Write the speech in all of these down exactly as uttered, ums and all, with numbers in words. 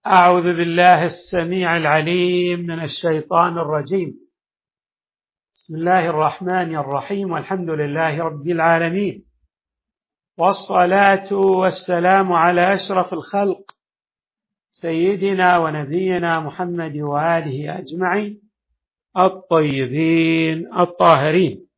أعوذ بالله السميع العليم من الشيطان الرجيم. بسم الله الرحمن الرحيم، والحمد لله رب العالمين، والصلاة والسلام على أشرف الخلق سيدنا ونبينا محمد وآله أجمعين الطيبين الطاهرين.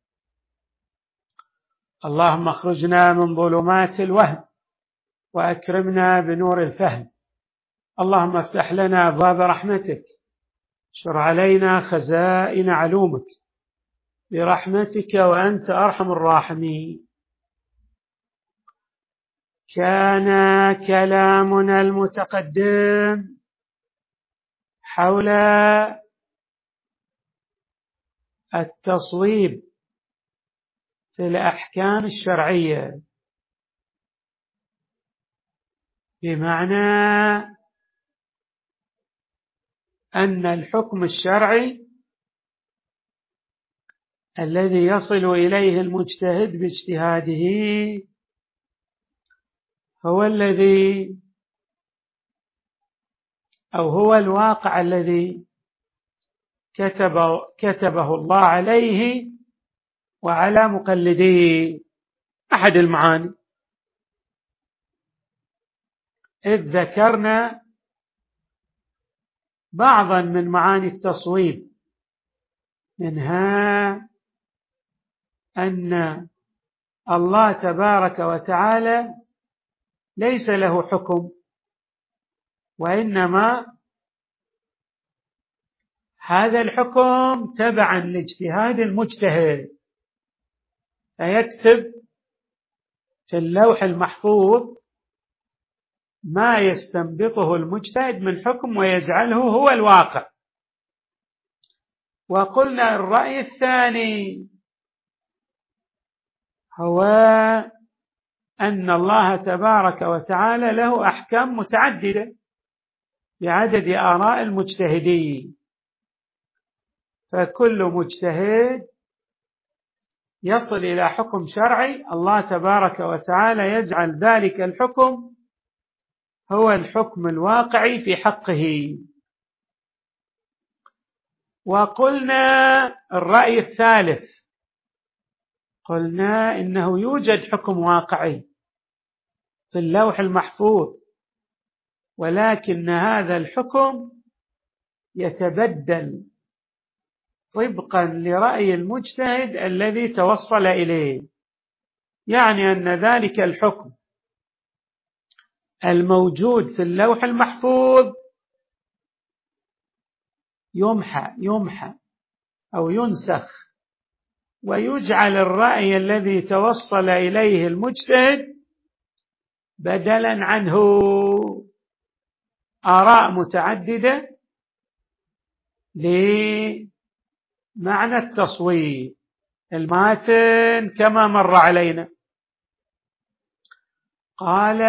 اللهم اخرجنا من ظلمات الوهم وأكرمنا بنور الفهم. اللهم افتح لنا أبواب رحمتك، اشر علينا خزائن علومك برحمتك وأنت أرحم الراحمين. كان كلامنا المتقدم حول التصويب في الأحكام الشرعية، بمعنى أن الحكم الشرعي الذي يصل إليه المجتهد باجتهاده هو الذي أو هو الواقع الذي كتبه, كتبه الله عليه وعلى مقلديه. أحد المعاني، إذ ذكرنا بعضا من معاني التصويب، منها أن الله تبارك وتعالى ليس له حكم، وإنما هذا الحكم تبعا لاجتهاد المجتهد، فيكتب في اللوح المحفوظ ما يستنبطه المجتهد من حكم ويجعله هو الواقع. وقلنا الرأي الثاني هو أن الله تبارك وتعالى له أحكام متعددة بعدد آراء المجتهدين، فكل مجتهد يصل إلى حكم شرعي الله تبارك وتعالى يجعل ذلك الحكم هو الحكم الواقعي في حقه. وقلنا الرأي الثالث، قلنا إنه يوجد حكم واقعي في اللوح المحفوظ، ولكن هذا الحكم يتبدل طبقا لرأي المجتهد الذي توصل إليه، يعني أن ذلك الحكم الموجود في اللوح المحفوظ يمحى يمحى أو ينسخ، ويجعل الرأي الذي توصل إليه المجتهد بدلا عنه آراء متعددة لمعنى التصويب. الماتن كما مر علينا قال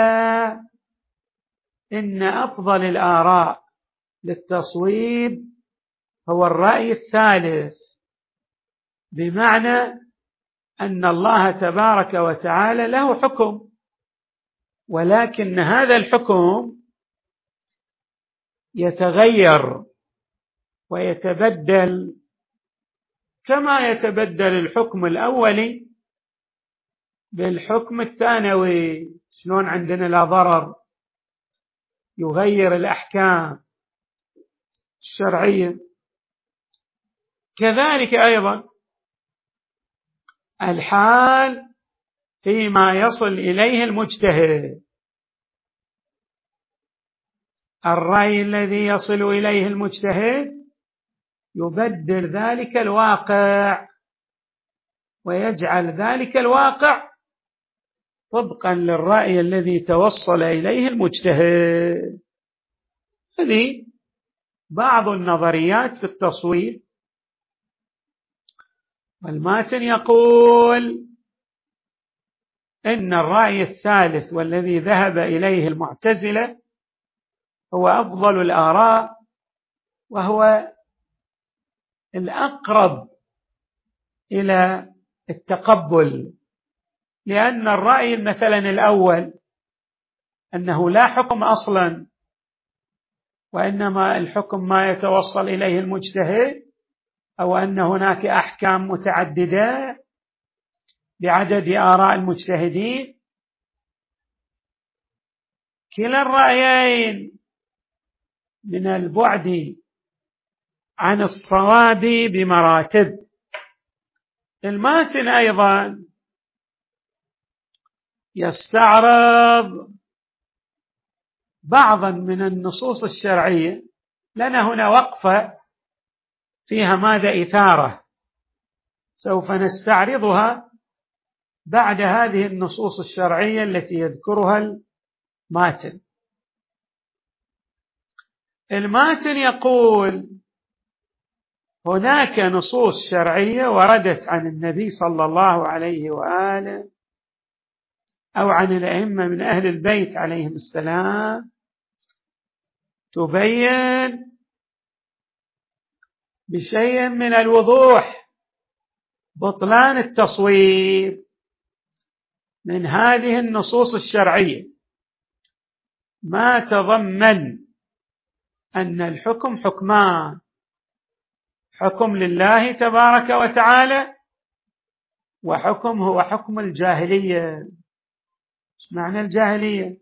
إن أفضل الآراء للتصويب هو الرأي الثالث، بمعنى أن الله تبارك وتعالى له حكم، ولكن هذا الحكم يتغير ويتبدل كما يتبدل الحكم الأولي بالحكم الثانوي. شلون عندنا لا ضرر يغير الأحكام الشرعية، كذلك أيضا الحال فيما يصل إليه المجتهد. الرأي الذي يصل إليه المجتهد يبدل ذلك الواقع ويجعل ذلك الواقع طبقا للرأي الذي توصل إليه المجتهد. هذه بعض النظريات في التصويب. والماتن يقول إن الرأي الثالث والذي ذهب إليه المعتزلة هو أفضل الآراء، وهو الأقرب إلى التقبل، لأن الرأي مثلا الأول أنه لا حكم أصلا وإنما الحكم ما يتوصل إليه المجتهد، أو أن هناك أحكام متعددة بعدد آراء المجتهدين. كلا الرأيين من البعد عن الصواب بمراتب. الماتن أيضا يستعرض بعضا من النصوص الشرعية، لنا هنا وقفة فيها ماذا إثارة، سوف نستعرضها بعد هذه النصوص الشرعية التي يذكرها الماتن. الماتن يقول هناك نصوص شرعية وردت عن النبي صلى الله عليه وآله أو عن الأئمة من أهل البيت عليهم السلام تبين بشيء من الوضوح بطلان التصوير من هذه النصوص الشرعية، ما تضمن أن الحكم حكمان: حكم لله تبارك وتعالى، وحكم هو حكم الجاهلية. ايش معنى الجاهلية؟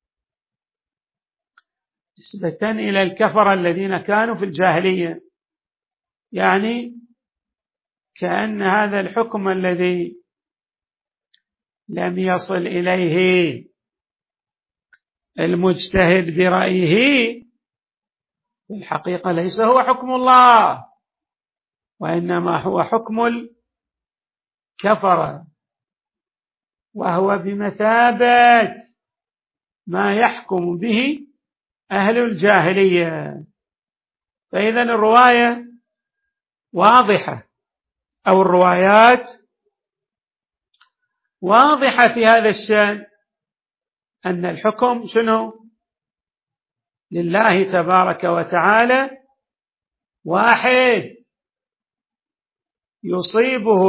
نسبة إلى الكفرة الذين كانوا في الجاهلية، يعني كأن هذا الحكم الذي لم يصل إليه المجتهد برأيه في الحقيقة ليس هو حكم الله، وإنما هو حكم الكفرة، وهو بمثابة ما يحكم به أهل الجاهلية. فإذا الرواية واضحة، أو الروايات واضحة في هذا الشأن، أن الحكم شنو؟ لله تبارك وتعالى، واحد يصيبه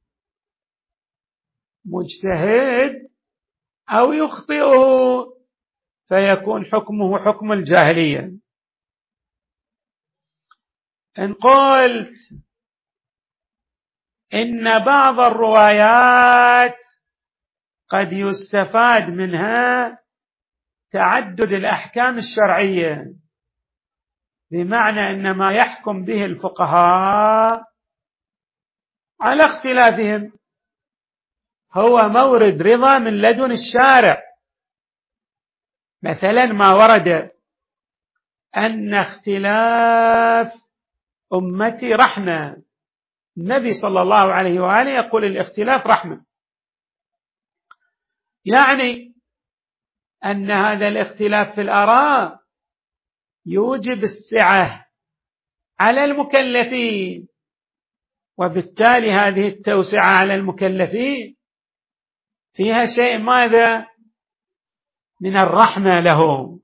المجتهد أو يخطئه فيكون حكمه حكم الجاهلية. إن قلت إن بعض الروايات قد يستفاد منها تعدد الأحكام الشرعية، بمعنى أن ما يحكم به الفقهاء على اختلافهم هو مورد رضا من لدن الشارع. مثلا ما ورد أن اختلاف أمتي رحمة، النبي صلى الله عليه وآله يقول الاختلاف رحمة، يعني أن هذا الاختلاف في الآراء يوجب السعة على المكلفين، وبالتالي هذه التوسعة على المكلفين فيها شيء ماذا؟ من الرحمة لهم.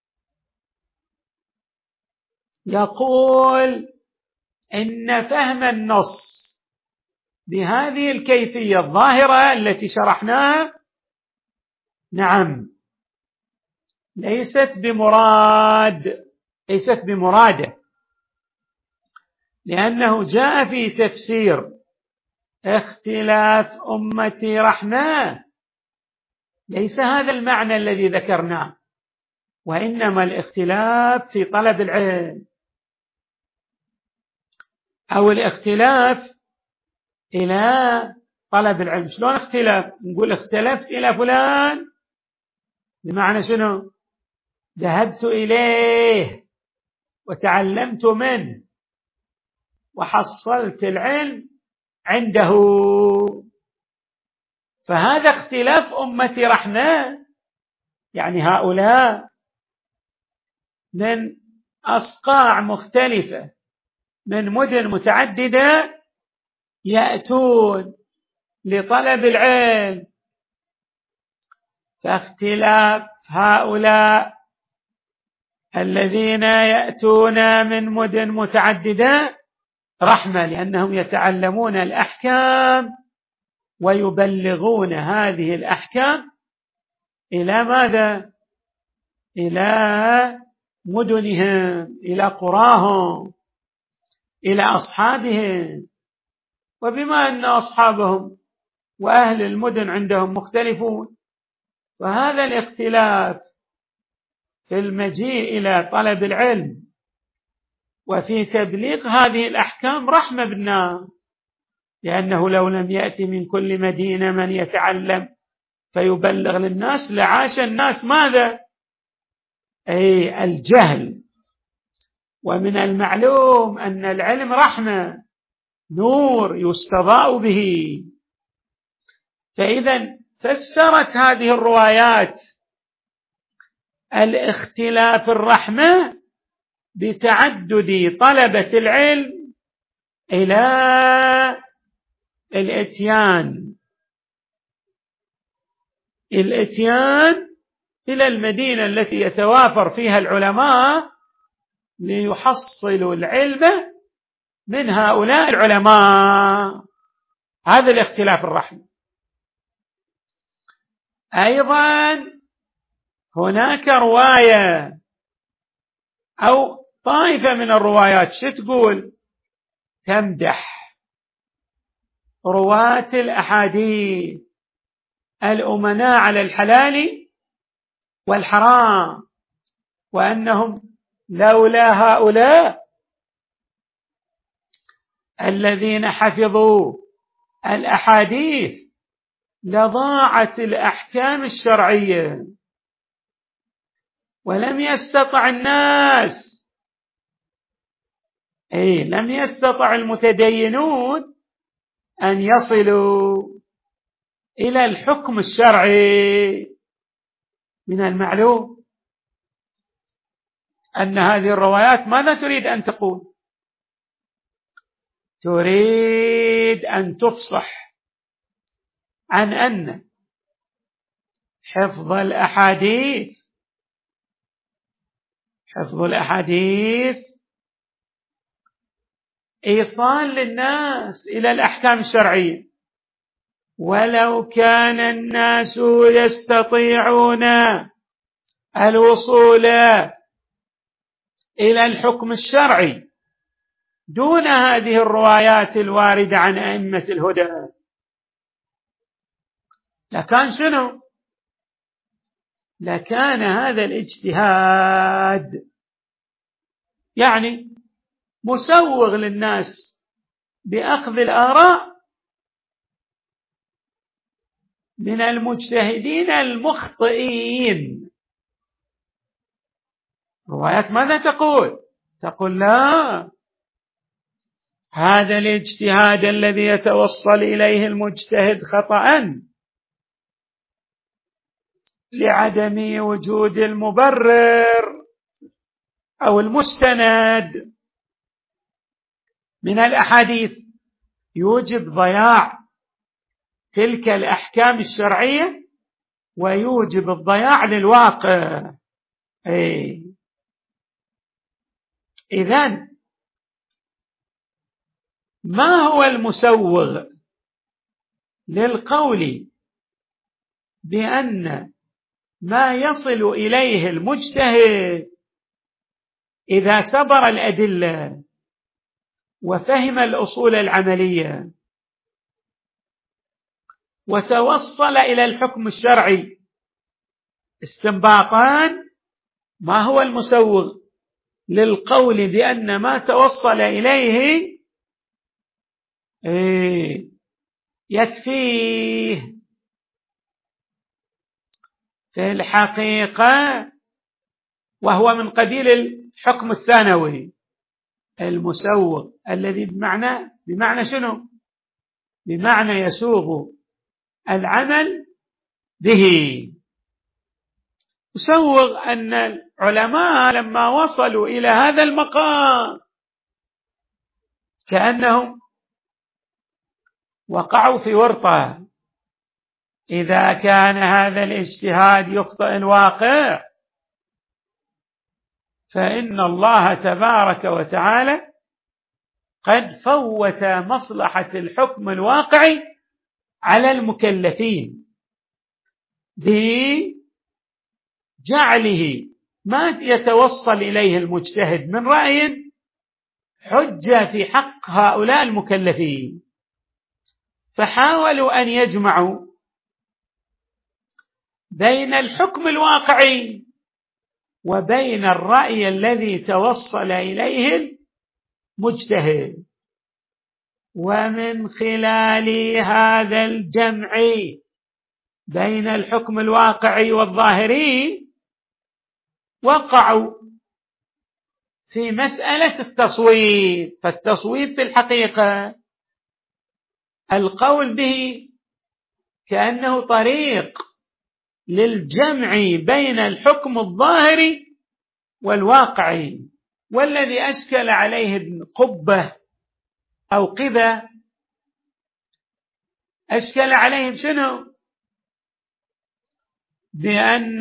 يقول إن فهم النص بهذه الكيفية الظاهرة التي شرحناها نعم ليست بمراد ليست بمرادة، لأنه جاء في تفسير اختلاف أمتي رحمة، ليس هذا المعنى الذي ذكرناه، وإنما الاختلاف في طلب العلم، أو الاختلاف إلى طلب العلم. شلون اختلاف؟ نقول اختلفت إلى فلان بمعنى شنو؟ ذهبت إليه وتعلمت منه وحصلت العلم عنده، فهذا اختلاف أمتي رحمة، يعني هؤلاء من أصقاع مختلفة من مدن متعددة يأتون لطلب العلم، فاختلاف هؤلاء الذين يأتون من مدن متعددة رحمة، لأنهم يتعلمون الأحكام ويبلغون هذه الأحكام إلى ماذا؟ إلى مدنهم، إلى قراهم، إلى أصحابهم. وبما أن أصحابهم وأهل المدن عندهم مختلفون، فهذا الاختلاف في المجيء إلى طلب العلم وفي تبليغ هذه الأحكام رحمة بالناس، لأنه لو لم يأتي من كل مدينة من يتعلم فيبلغ للناس لعاش الناس ماذا؟ أي الجهل. ومن المعلوم أن العلم رحمة، نور يستضاء به. فإذا فسرت هذه الروايات الاختلاف الرحمة بتعدد طلبة العلم إلى الإتيان الإتيان إلى المدينة التي يتوافر فيها العلماء ليحصلوا العلم من هؤلاء العلماء. هذا الاختلاف الرحمة. أيضا هناك رواية أو طائفة من الروايات شو تقول؟ تمدح رواة الأحاديث الأمناء على الحلال والحرام، وأنهم لولا هؤلاء الذين حفظوا الأحاديث لضاعت الأحكام الشرعية، ولم يستطع الناس أي لم يستطع المتدينون أن يصلوا إلى الحكم الشرعي. من المعلوم أن هذه الروايات ماذا تريد أن تقول؟ تريد أن تفصح عن أن حفظ الأحاديث حفظ الأحاديث إيصال للناس إلى الأحكام الشرعية، ولو كان الناس يستطيعون الوصول إلى الحكم الشرعي دون هذه الروايات الواردة عن أئمة الهدى، لكان شنو؟ لكان هذا الاجتهاد يعني مسوغ للناس بأخذ الآراء من المجتهدين المخطئين. روايات ماذا تقول؟ تقول لا، هذا الاجتهاد الذي يتوصل إليه المجتهد خطأ لعدم وجود المبرر أو المستند من الأحاديث يوجب ضياع تلك الأحكام الشرعية ويوجب الضياع للواقع. أي إذن ما هو المسوغ للقول بأن ما يصل إليه المجتهد إذا سبر الأدلة وفهم الأصول العملية وتوصل إلى الحكم الشرعي استنباطان، ما هو المسوغ للقول بأن ما توصل إليه يكفيه؟ في الحقيقة وهو من قبيل الحكم الثانوي، المسوغ الذي بمعنى بمعنى شنو؟ بمعنى يسوغ العمل به. يسوغ أن العلماء لما وصلوا إلى هذا المقام كأنهم وقعوا في ورطة. إذا كان هذا الاجتهاد يخطئ الواقع فإن الله تبارك وتعالى قد فوت مصلحة الحكم الواقعي على المكلفين بجعله ما يتوصل إليه المجتهد من رأي حجة في حق هؤلاء المكلفين، فحاولوا أن يجمعوا بين الحكم الواقعي وبين الرأي الذي توصل إليه المجتهد، ومن خلال هذا الجمع بين الحكم الواقعي والظاهري وقعوا في مسألة التصويب. فالتصويب في الحقيقة القول به كأنه طريق للجمع بين الحكم الظاهري والواقعي، والذي أشكل عليه ابن قبة أو قبة أشكل عليهم شنو؟ بأن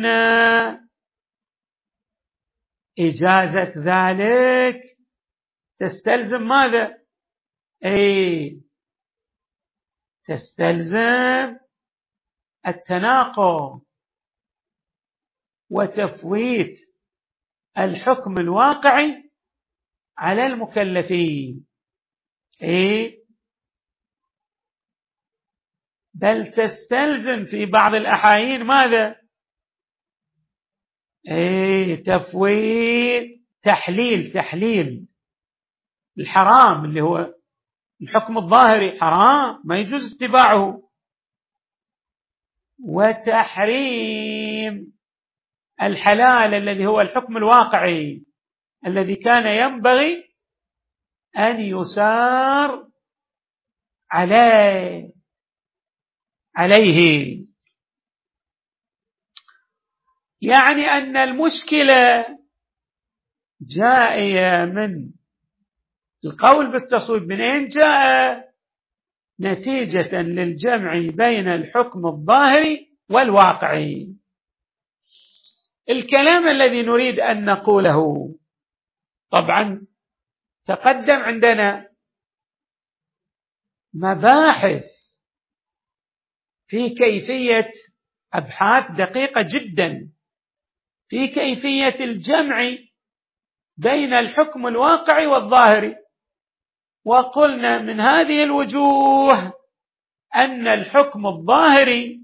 إجازة ذلك تستلزم ماذا؟ أي تستلزم التناقض وتفويت الحكم الواقعي على المكلفين. أي بل تستلزم في بعض الأحايين ماذا؟ أي تفويت تحليل تحليل الحرام اللي هو الحكم الظاهري حرام ما يجوز اتباعه، وتحريم الحلال الذي هو الحكم الواقعي الذي كان ينبغي أن يسار عليه عليه يعني أن المشكلة جائية من القول بالتصويب. من أين جاء؟ نتيجة للجمع بين الحكم الظاهري والواقعي. الكلام الذي نريد أن نقوله طبعا تقدم عندنا مباحث في كيفية أبحاث دقيقة جدا في كيفية الجمع بين الحكم الواقعي والظاهري، وقلنا من هذه الوجوه أن الحكم الظاهري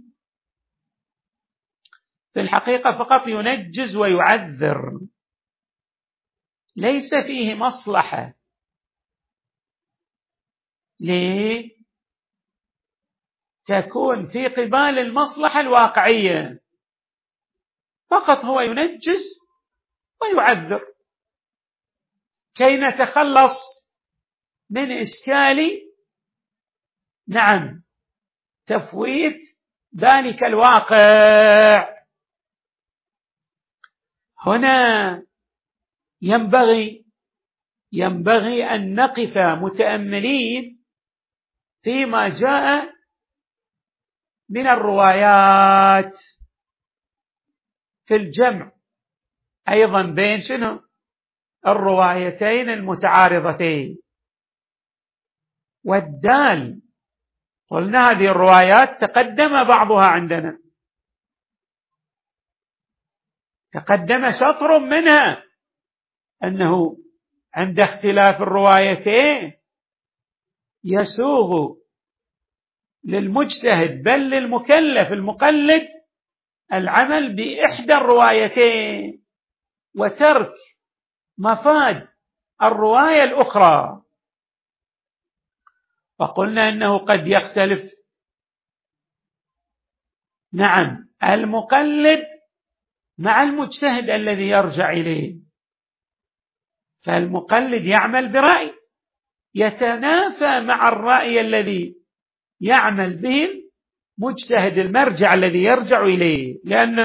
في الحقيقة فقط ينجز ويعذر، ليس فيه مصلحة. ليه؟ تكون في قبال المصلحة الواقعية، فقط هو ينجز ويعذر كي نتخلص من إشكال نعم تفويت ذلك الواقع. هنا ينبغي ينبغي أن نقف متأملين فيما جاء من الروايات في الجمع أيضا بين شنو؟ الروايتين المتعارضتين. والدال قلنا هذه الروايات تقدم بعضها عندنا، تقدم شطر منها أنه عند اختلاف الروايتين يسوغ للمجتهد بل للمكلف المقلد العمل بإحدى الروايتين وترك مفاد الرواية الأخرى. فقلنا أنه قد يختلف نعم المقلد مع المجتهد الذي يرجع إليه، فالمقلد يعمل برأي يتنافى مع الرأي الذي يعمل به المجتهد المرجع الذي يرجع إليه، لأن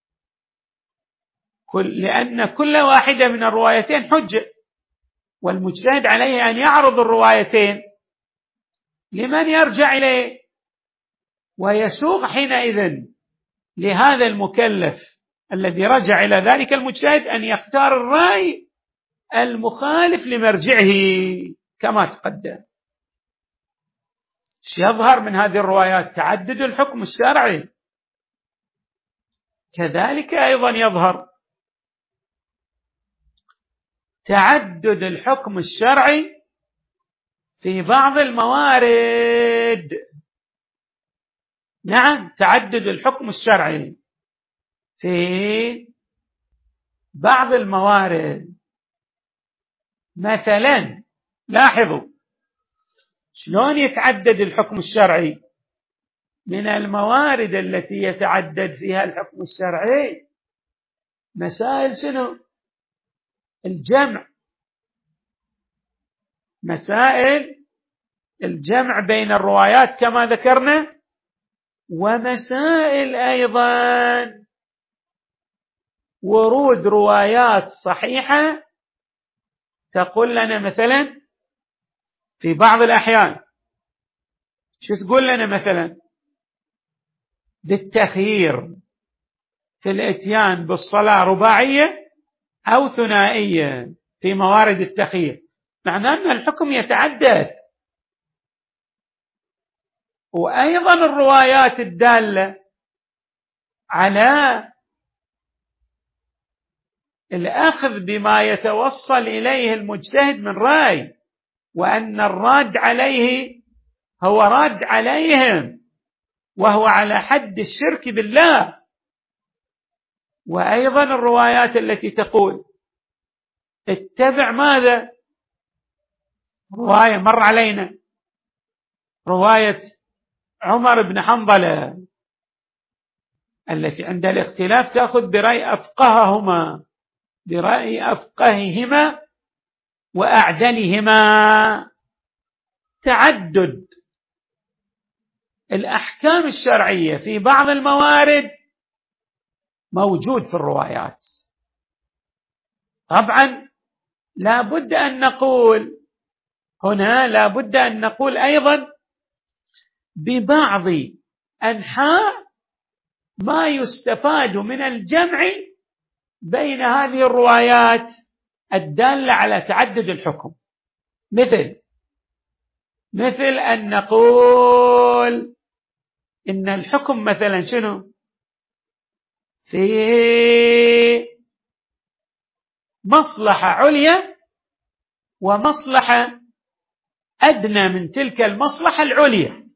كل, لأن كل واحدة من الروايتين حجة، والمجتهد عليه أن يعرض الروايتين لمن يرجع إليه، ويسوغ حينئذ لهذا المكلف الذي رجع إلى ذلك المجتهد أن يختار الرأي المخالف لمرجعه كما تقدم. يظهر من هذه الروايات تعدد الحكم الشرعي، كذلك أيضا يظهر تعدد الحكم الشرعي في بعض الموارد. نعم، تعدد الحكم الشرعي في بعض الموارد. مثلا لاحظوا شلون يتعدد الحكم الشرعي. من الموارد التي يتعدد فيها الحكم الشرعي مسائل شنو؟ الجمع، مسائل الجمع بين الروايات كما ذكرنا، ومسائل أيضا ورود روايات صحيحة تقول لنا مثلا في بعض الأحيان، شو تقول لنا مثلا؟ بالتخيير في الاتيان بالصلاة رباعية أو ثنائية في موارد التخيير، معناه أن الحكم يتعدد. وأيضا الروايات الدالة على الأخذ بما يتوصل إليه المجتهد من رأي، وأن الراد عليه هو راد عليهم وهو على حد الشرك بالله. وأيضا الروايات التي تقول اتبع ماذا؟ رواية مر علينا، رواية عمر بن حنظلة التي عند الاختلاف تأخذ برأي أفقههما برأي أفقههما وأعدلهما. تعدد الأحكام الشرعية في بعض الموارد موجود في الروايات. طبعا لا بد أن نقول هنا، لا بد أن نقول أيضا ببعض أنحاء ما يستفاد من الجمع بين هذه الروايات الدالة على تعدد الحكم، مثل مثل أن نقول إن الحكم مثلا شنو؟ في مصلحة عليا ومصلحة أدنى من تلك المصلحة العليا،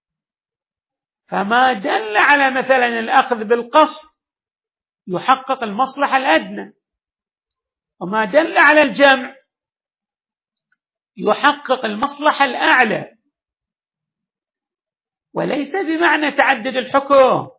فما دل على مثلا الأخذ بالقصر يحقق المصلحة الأدنى، وما دل على الجمع يحقق المصلحة الأعلى. وليس بمعنى تعدد الحكم،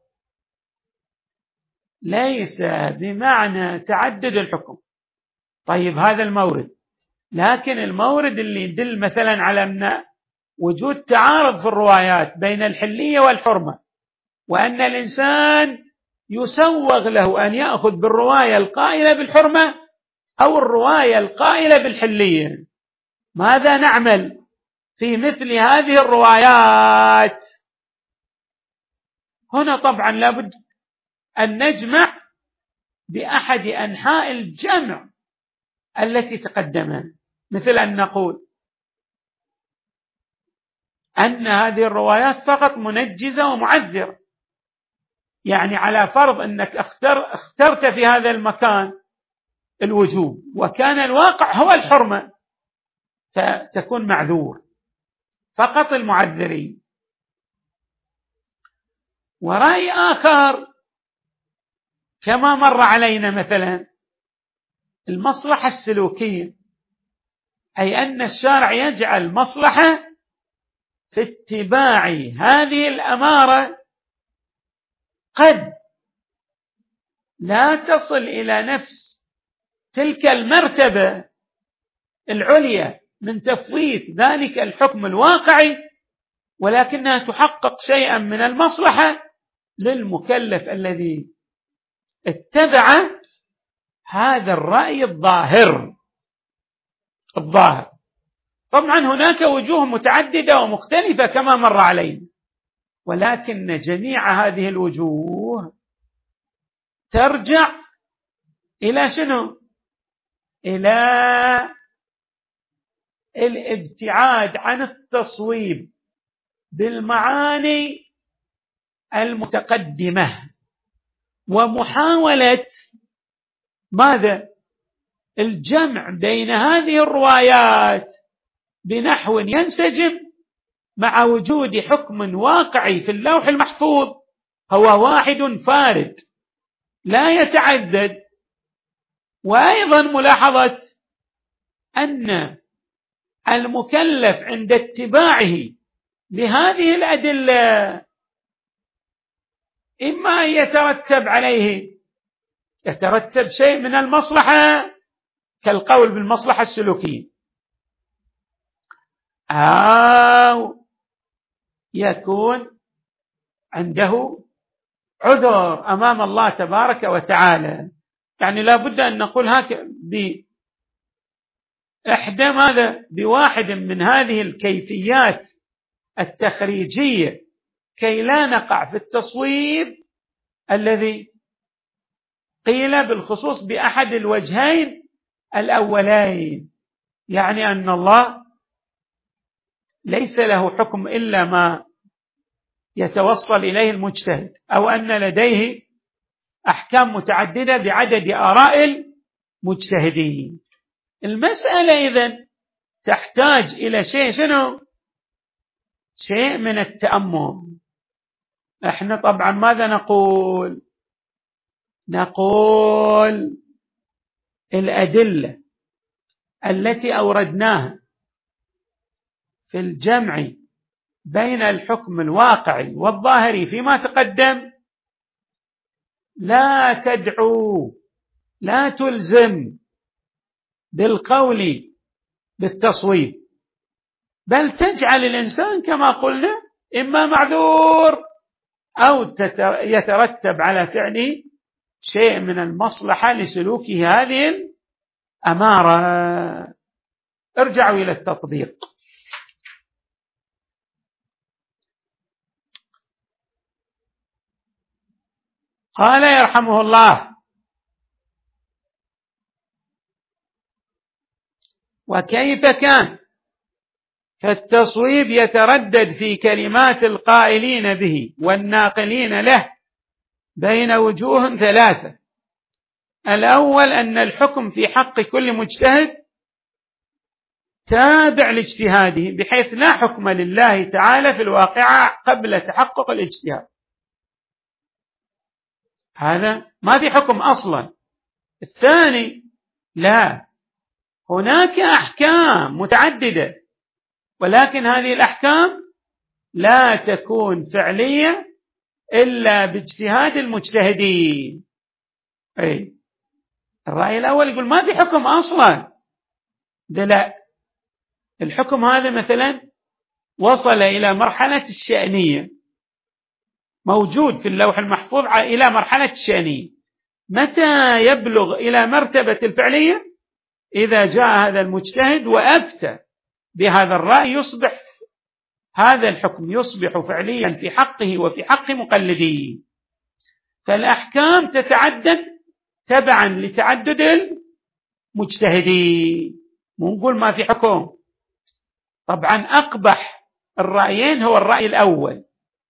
ليس بمعنى تعدد الحكم. طيب هذا المورد، لكن المورد اللي يدل مثلا على أن وجود تعارض في الروايات بين الحلية والحرمة، وأن الإنسان يسوغ له أن يأخذ بالرواية القائلة بالحرمة أو الرواية القائلة بالحلية، ماذا نعمل في مثل هذه الروايات؟ هنا طبعا لابد أن نجمع بأحد أنحاء الجمع التي تقدمها، مثل أن نقول أن هذه الروايات فقط منجزة ومعذرة، يعني على فرض أنك اختر اخترت في هذا المكان الوجوب وكان الواقع هو الحرمة، فتكون معذور، فقط المعذرين. ورأي آخر كما مر علينا مثلا المصلحة السلوكية، أي أن الشارع يجعل مصلحة في اتباع هذه الأمارة قد لا تصل إلى نفس تلك المرتبة العليا من تفويت ذلك الحكم الواقعي، ولكنها تحقق شيئا من المصلحة للمكلف الذي اتبع هذا الرأي الظاهر الظاهر. طبعا هناك وجوه متعددة ومختلفة كما مر علينا، ولكن جميع هذه الوجوه ترجع إلى شنو؟ إلى الابتعاد عن التصويب بالمعاني المتقدمة، ومحاولة ماذا؟ الجمع بين هذه الروايات بنحو ينسجم مع وجود حكم واقعي في اللوح المحفوظ هو واحد فارد لا يتعدد. وأيضا ملاحظة أن المكلف عند اتباعه لهذه الأدلة إما أن يترتب عليه يترتب شيء من المصلحة كالقول بالمصلحة السلوكية، أو يكون عنده عذر أمام الله تبارك وتعالى. يعني لا بد أن نقول هكذا بإحدى ماذا بواحد من هذه الكيفيات التخريجية كي لا نقع في التصويب الذي قيل بالخصوص بأحد الوجهين الأولين، يعني أن الله ليس له حكم إلا ما يتوصل إليه المجتهد، أو أن لديه أحكام متعددة بعدد آراء المجتهدين. المسألة إذن تحتاج إلى شيء شنو؟ شيء من التأمل. احنا طبعا ماذا نقول؟ نقول الأدلة التي أوردناها في الجمع بين الحكم الواقعي والظاهري فيما تقدم لا تدعو لا تلزم بالقول بالتصويب، بل تجعل الإنسان كما قلنا إما معذور أو يترتب على فعله شيء من المصلحة لسلوكه هذه الأمارة. ارجعوا إلى التطبيق. قال يرحمه الله: وكيف كان؟ فالتصويب يتردد في كلمات القائلين به والناقلين له بين وجوه ثلاثة. الأول أن الحكم في حق كل مجتهد تابع لاجتهاده، بحيث لا حكم لله تعالى في الواقعة قبل تحقق الاجتهاد، هذا ما في حكم أصلا. الثاني لا، هناك أحكام متعددة، ولكن هذه الأحكام لا تكون فعلية إلا باجتهاد المجتهدين. أي الرأي الأول يقول ما في حكم أصلا، ده لا، الحكم هذا مثلا وصل إلى مرحلة الشأنية، موجود في اللوح المحفوظ إلى مرحلة الشأنية. متى يبلغ إلى مرتبة الفعلية؟ إذا جاء هذا المجتهد وأفتى بهذا الرأي يصبح هذا الحكم يصبح فعليا في حقه وفي حق مقلديه. فالأحكام تتعدد تبعا لتعدد المجتهدين، مو نقول ما في حكم. طبعا أقبح الرأيين هو الرأي الأول،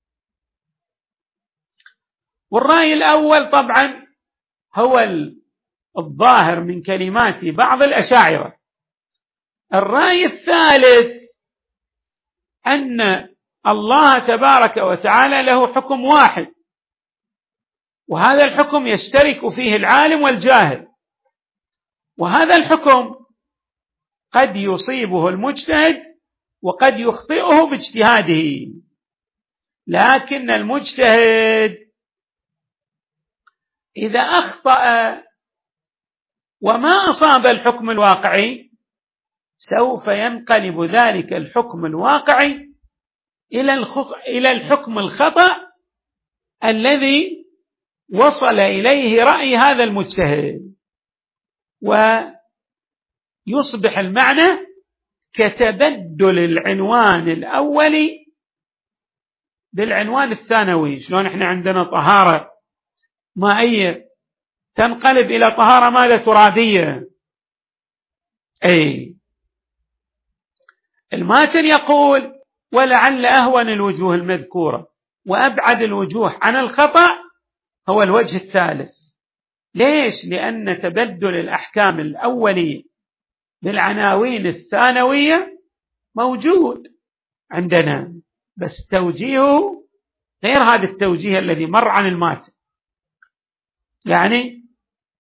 والرأي الأول طبعا هو الظاهر من كلمات بعض الأشاعرة. الرأي الثالث أن الله تبارك وتعالى له حكم واحد، وهذا الحكم يشترك فيه العالم والجاهل، وهذا الحكم قد يصيبه المجتهد وقد يخطئه باجتهاده، لكن المجتهد إذا أخطأ وما أصاب الحكم الواقعي سوف ينقلب ذلك الحكم الواقعي إلى الحكم الخطأ الذي وصل إليه رأي هذا المجتهد، ويصبح المعنى كتبدل العنوان الأولي بالعنوان الثانوي. شلون احنا عندنا طهارة مائية تنقلب إلى طهارة ماذا؟ ترابية. أي الماتن يقول: ولعل أهون الوجوه المذكورة وأبعد الوجوه عن الخطأ هو الوجه الثالث، ليش؟ لأن تبدل الأحكام الأولية بالعناوين الثانوية موجود عندنا، بس توجيهه غير هذا التوجيه الذي مر عن الماتن، يعني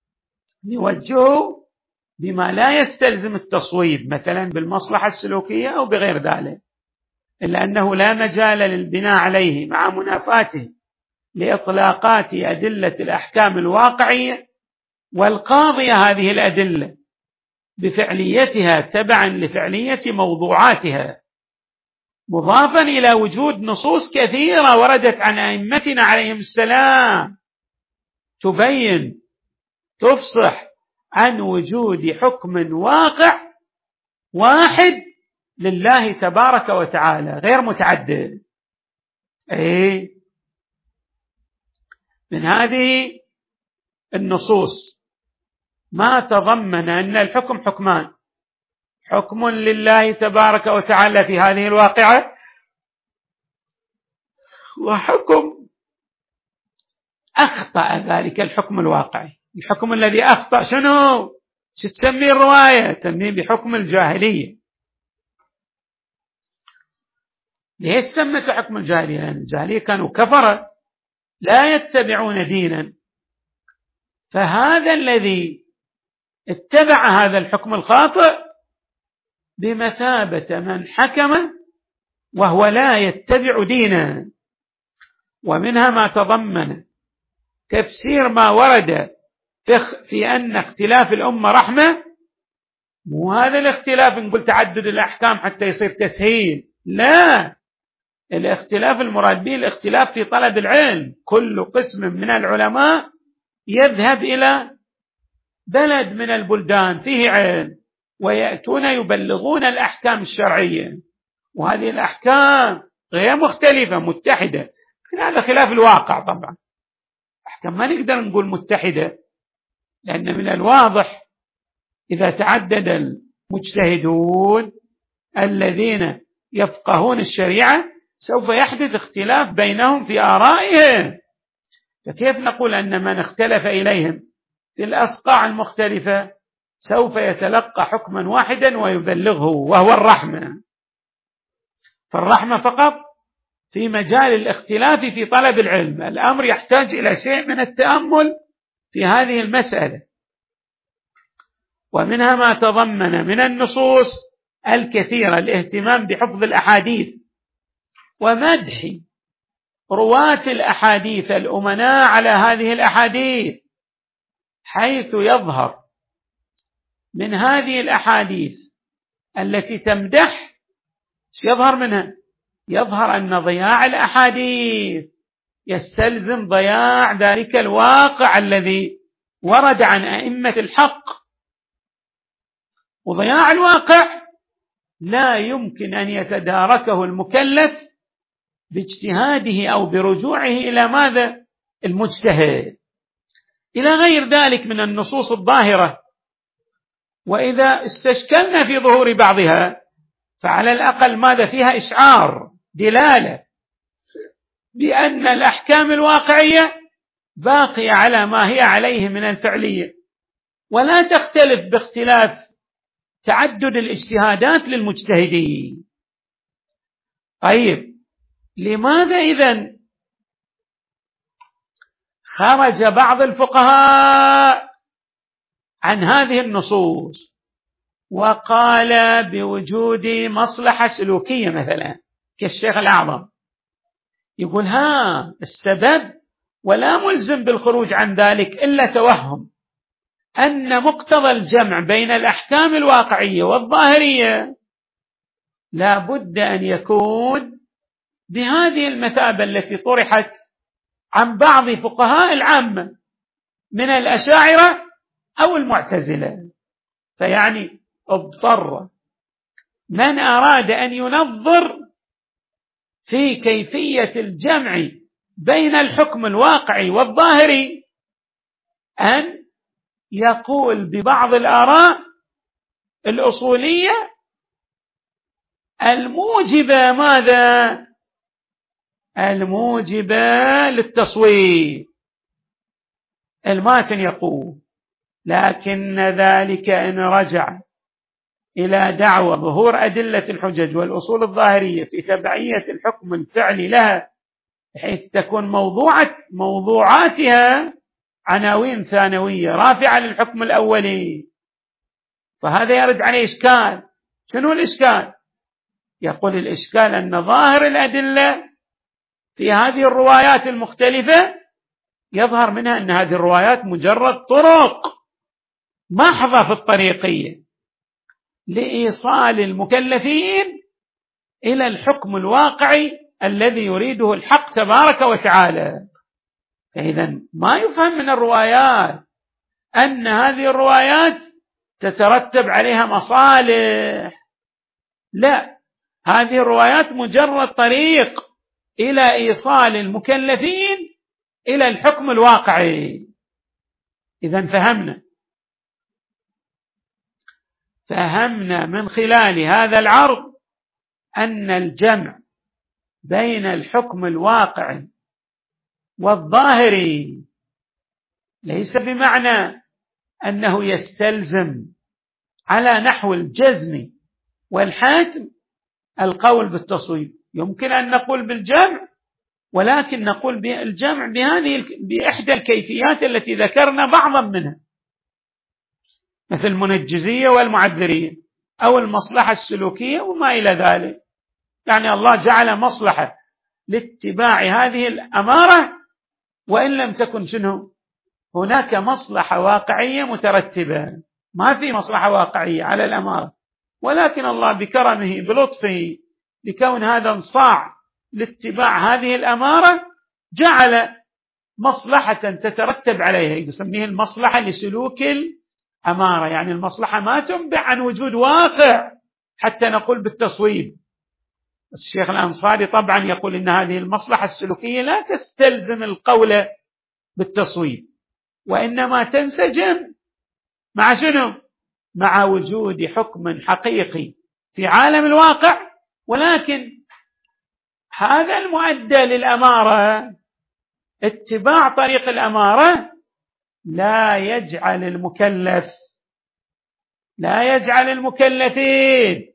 يوجهه بما لا يستلزم التصويب، مثلا بالمصلحة السلوكية أو بغير ذلك، إلا أنه لا مجال للبناء عليه مع منافاته لإطلاقات أدلة الأحكام الواقعية والقاضية هذه الأدلة بفعليتها تبعا لفعلية موضوعاتها، مضافا إلى وجود نصوص كثيرة وردت عن أئمتنا عليهم السلام تبين تفصح عن وجود حكم واقع واحد لله تبارك وتعالى غير متعدد. أي من هذه النصوص ما تضمن أن الحكم حكمان: حكم لله تبارك وتعالى في هذه الواقعة، وحكم أخطأ ذلك الحكم الواقعي. الحكم الذي أخطأ شنو؟ شو تسميه الرواية؟ تسميه بحكم الجاهلية. ليش سمته حكم الجاهلية؟ لأن الجاهلية كانوا كفرة لا يتبعون دينا، فهذا الذي اتبع هذا الحكم الخاطئ بمثابة من حكم وهو لا يتبع دينا. ومنها ما تضمن تفسير ما ورد في أن اختلاف الأمة رحمة. مو هذا الاختلاف نقول تعدد الأحكام حتى يصير تسهيل، لا، الاختلاف المراد به الاختلاف في طلب العلم. كل قسم من العلماء يذهب إلى بلد من البلدان فيه علم ويأتون يبلغون الأحكام الشرعية، وهذه الأحكام غير مختلفة متحدة. هذا خلاف الواقع طبعا، أحكام ما نقدر نقول متحدة، لأن من الواضح إذا تعدد المجتهدون الذين يفقهون الشريعة سوف يحدث اختلاف بينهم في آرائهم، فكيف نقول أن من اختلف إليهم في الأصقاع المختلفة سوف يتلقى حكما واحدا ويبلغه، وهو الرحمة. فالرحمة فقط في مجال الاختلاف في طلب العلم. الأمر يحتاج إلى شيء من التأمل في هذه المسألة. ومنها ما تضمن من النصوص الكثيرة الاهتمام بحفظ الأحاديث ومدح رواة الأحاديث الأمناء على هذه الأحاديث، حيث يظهر من هذه الأحاديث التي تمدح، يظهر منها يظهر أن ضياع الأحاديث يستلزم ضياع ذلك الواقع الذي ورد عن أئمة الحق، وضياع الواقع لا يمكن أن يتداركه المكلف باجتهاده أو برجوعه إلى ماذا؟ المجتهد، إلى غير ذلك من النصوص الظاهرة. وإذا استشكلنا في ظهور بعضها فعلى الأقل ماذا فيها؟ إشعار، دلالة بأن الأحكام الواقعية باقية على ما هي عليه من الفعلية، ولا تختلف باختلاف تعدد الاجتهادات للمجتهدين. طيب، لماذا إذن خرج بعض الفقهاء عن هذه النصوص وقال بوجود مصلحة سلوكية مثلا كالشيخ الأعظم؟ يقول ها السبب، ولا ملزم بالخروج عن ذلك إلا توهم أن مقتضى الجمع بين الأحكام الواقعية والظاهرية لا بد أن يكون بهذه المثابة التي طرحت عن بعض فقهاء العامة من الأشاعرة أو المعتزلة. فيعني اضطر من أراد أن ينظر في كيفية الجمع بين الحكم الواقعي والظاهري أن يقول ببعض الآراء الأصولية الموجبة ماذا؟ الموجبة للتصويب. الماتن يقول: لكن ذلك إن رجع إلى دعوى ظهور أدلة الحجج والأصول الظاهرية في تبعية الحكم الفعلي لها، بحيث تكون موضوعة موضوعاتها عناوين ثانوية رافعة للحكم الأولي، فهذا يرد عليه إشكال. شنو الإشكال؟ يقول الإشكال أن ظاهر الأدلة في هذه الروايات المختلفة يظهر منها أن هذه الروايات مجرد طرق محضة في الطريقية لإيصال المكلفين إلى الحكم الواقعي الذي يريده الحق تبارك وتعالى. فإذا ما يفهم من الروايات أن هذه الروايات تترتب عليها مصالح، لا، هذه الروايات مجرد طريق إلى إيصال المكلفين إلى الحكم الواقعي. إذن فهمنا فهمنا من خلال هذا العرض أن الجمع بين الحكم الواقعي والظاهري ليس بمعنى أنه يستلزم على نحو الجزم والحتم القول بالتصويب. يمكن أن نقول بالجمع، ولكن نقول بالجمع بهذه بإحدى الكيفيات التي ذكرنا بعضا منها، مثل المنجزية والمعذرية أو المصلحة السلوكية وما إلى ذلك. يعني الله جعل مصلحة لاتباع هذه الأمارة وإن لم تكن شنو هناك مصلحة واقعية مترتبة. ما في مصلحة واقعية على الأمارة، ولكن الله بكرمه بلطفه لكون هذا انصاع لاتباع هذه الأمارة جعل مصلحة تترتب عليها، يسميه المصلحة لسلوك الأمارة. يعني المصلحة ما تنبع عن وجود واقع حتى نقول بالتصويب. الشيخ الأنصاري طبعا يقول إن هذه المصلحة السلوكية لا تستلزم القول بالتصويب، وإنما تنسجم مع شنو؟ مع وجود حكم حقيقي في عالم الواقع، ولكن هذا المؤدى للأمارة اتباع طريق الأمارة لا يجعل المكلف لا يجعل المكلفين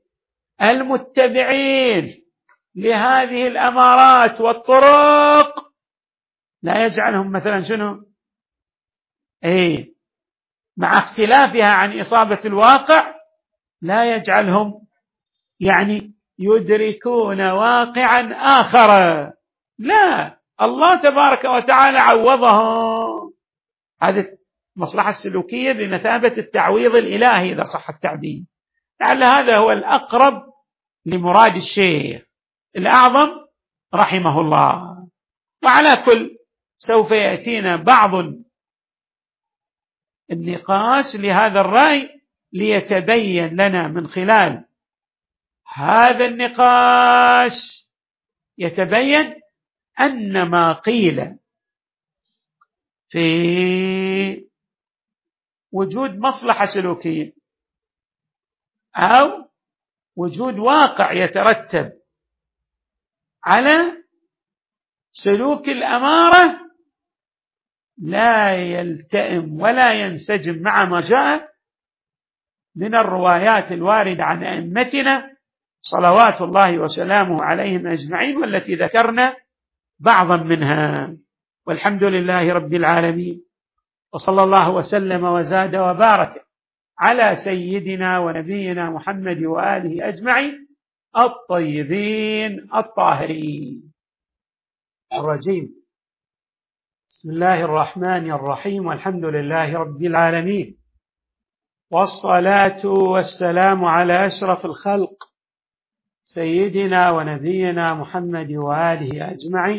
المتبعين لهذه الأمارات والطرق لا يجعلهم مثلا شنو ايه مع اختلافها عن إصابة الواقع لا يجعلهم يعني يدركون واقعا آخر. لا، الله تبارك وتعالى عوضهم. هذه المصلحة السلوكية بمثابة التعويض الإلهي إذا صح التعبير. لعل هذا هو الأقرب لمراد الشيخ الأعظم رحمه الله. وعلى كل سوف يأتينا بعض النقاش لهذا الرأي ليتبين لنا من خلال هذا النقاش يتبين أن ما قيل في وجود مصلحة سلوكية أو وجود واقع يترتب على سلوك الأمارة لا يلتئم ولا ينسجم مع ما جاء من الروايات الواردة عن أئمتنا صلوات الله وسلامه عليهم أجمعين، والتي ذكرنا بعضا منها. والحمد لله رب العالمين، وصلى الله وسلم وزاد وبارك على سيدنا ونبينا محمد وآله أجمعين الطيبين الطاهرين. الرجيم. بسم الله الرحمن الرحيم، والحمد لله رب العالمين، والصلاة والسلام على أشرف الخلق سيدنا ونبينا محمد وآله أجمعين.